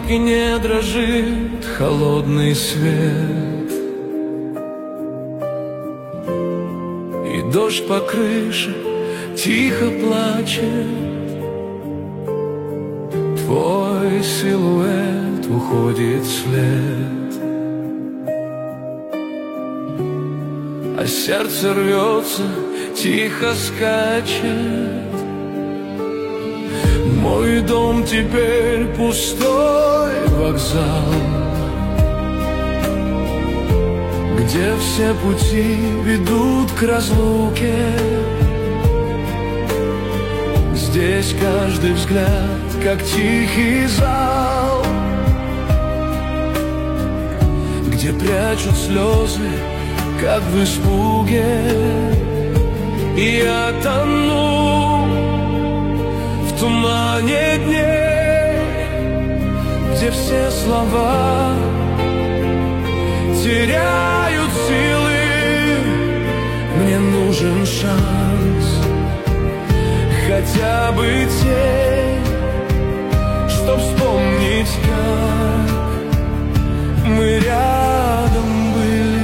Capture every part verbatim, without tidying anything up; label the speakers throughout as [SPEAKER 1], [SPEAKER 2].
[SPEAKER 1] и не дрожит холодный свет, и дождь по крыше тихо плачет. Твой силуэт уходит вслед, а сердце рвется, тихо скачет. Мой дом теперь пустой вокзал, где все пути ведут к разлуке. Здесь каждый взгляд, как тихий зал, где прячут слезы, как в испуге. И я тону в тумане дней, где все слова теряют силы. Мне нужен шанс, хотя бы тень, чтоб вспомнить, как мы рядом были.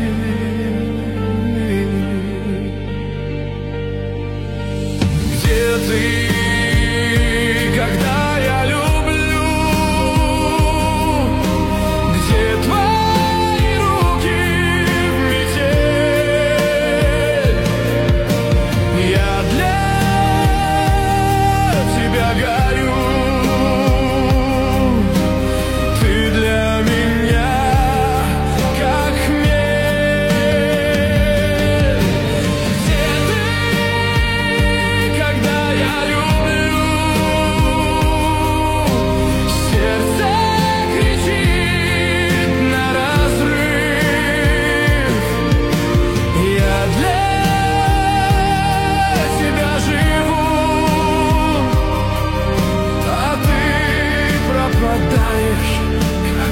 [SPEAKER 1] Где ты, когда я люблю? Где твои руки в метель? Я для тебя горю, ты для меня как хмель. Где ты, когда я люблю? Сердце кричит на разрыв. Я для тебя живу, а ты пропадаешь, как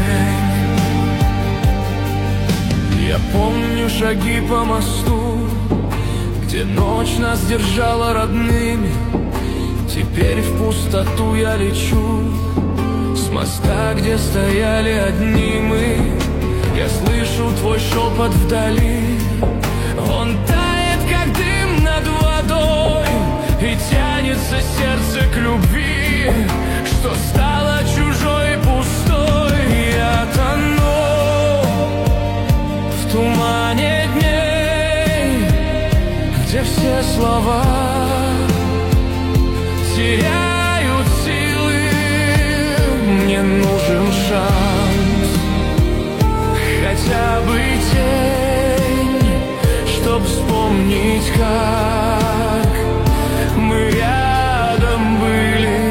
[SPEAKER 1] день. Я помню шаги по мосту, где ночь нас держала родными. Теперь в пустоту я лечу, с моста, где стояли одни мы. Я слышу твой шепот вдали, он тает, как дым над водой, и тянется сердце к любви, что стало чужой и пустой. Я тону в тумане дней, где все слова теряют силы. Мне нужен шанс, хотя бы тень, чтоб вспомнить, как мы рядом были.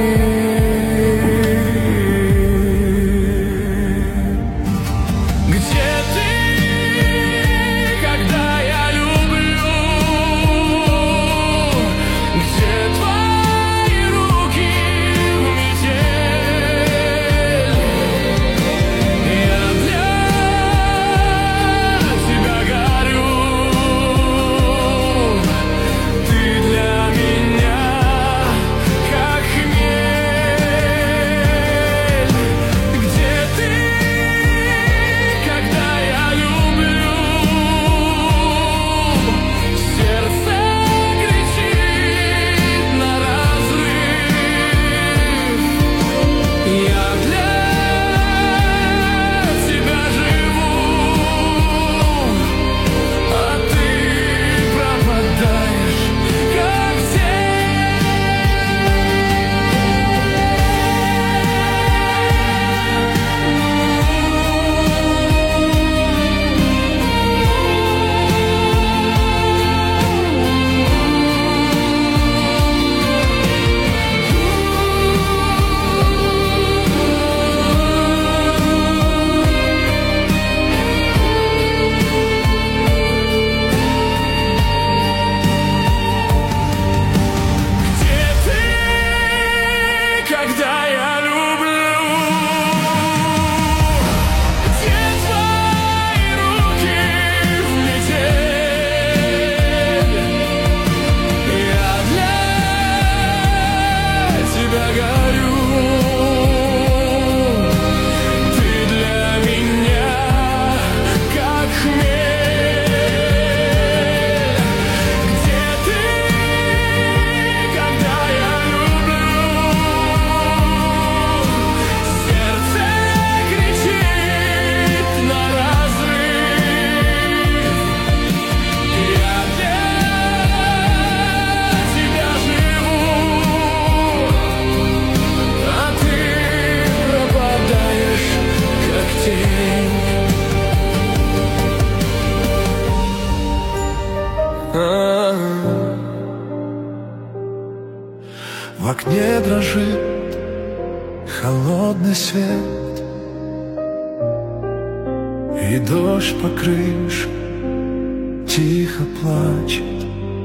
[SPEAKER 1] Где ты, когда я люблю? Где твои руки в метель? Я для тебя горю,
[SPEAKER 2] В окне дрожит холодный свет, и дождь по крыше тихо плачет.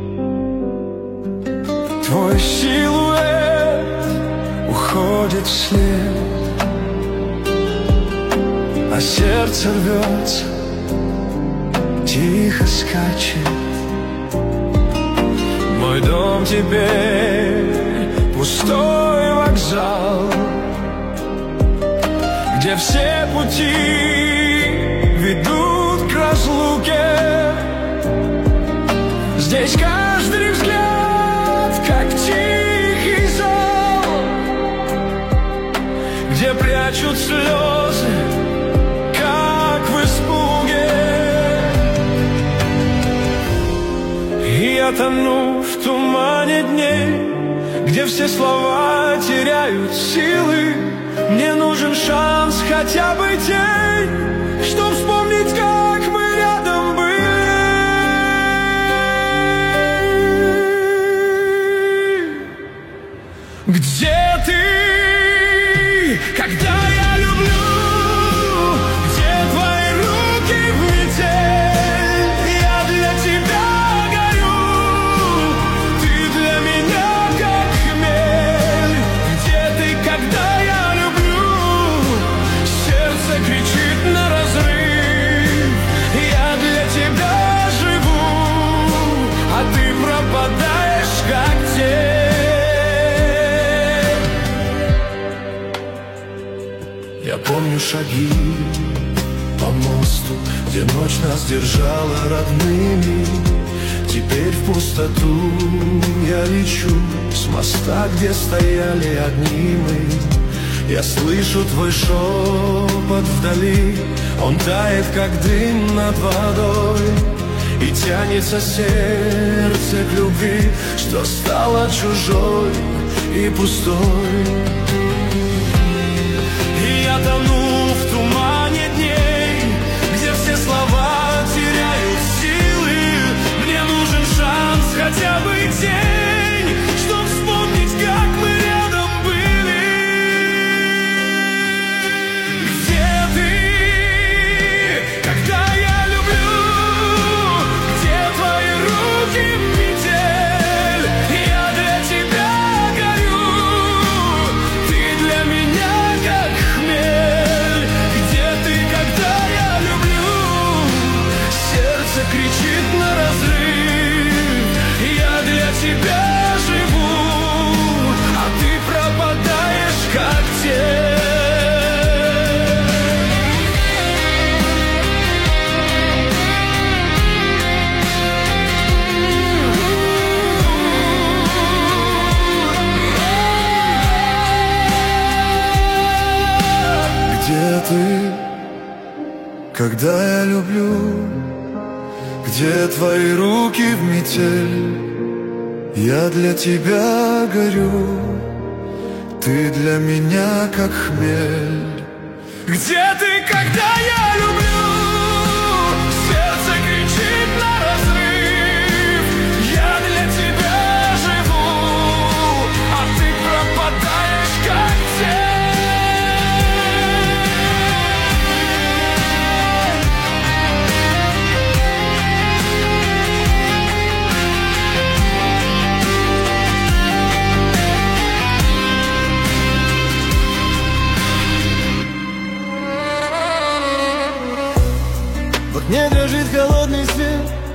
[SPEAKER 2] Твой силуэт уходит вслед, а сердце рвется, тихо скачет. Мой дом теперь пустой вокзал, где все пути ведут к разлуке. Здесь каждый взгляд, как тихий зал, где прячут слезы, как в испуге. И я тону в тумане дней, где все слова теряют силы. Мне нужен шанс, хотя бы день, чтоб вспомнить, как мы рядом были. Где ты, когда я люблю? Где твои руки в метель? Я для тебя горю, ты для меня как хмель. Где ты, когда я люблю? Сердце кричит на разрыв. Я для тебя живу, а ты пропадаешь как тень. Я помню шаги по мосту, где ночь нас держала родными. Теперь в пустоту я лечу с моста, где стояли огни мы. Я слышу твой шепот вдали, он тает, как дым над водой. И тянется сердце к любви, что стало чужой и пустой. И я тону в тумане дней, где все слова теряют силы. Мне нужен шанс, хотя бы день, чтоб вспомнить, как мы рядом были. Где ты, когда я люблю? Где твои руки в метель? Я для тебя горю, ты для меня как хмель. Где ты, когда я люблю? Сердце кричит на разрыв. Я для тебя живу, а ты пропадаешь как тень. Где ты, когда я люблю? Где твои руки в метель? Я для тебя горю, ты для меня как хмель. Где ты, когда я люблю? Сердце кричит на разрыв. Я для тебя живу, а ты пропадаешь как тень. В окне дрожит холодный свет,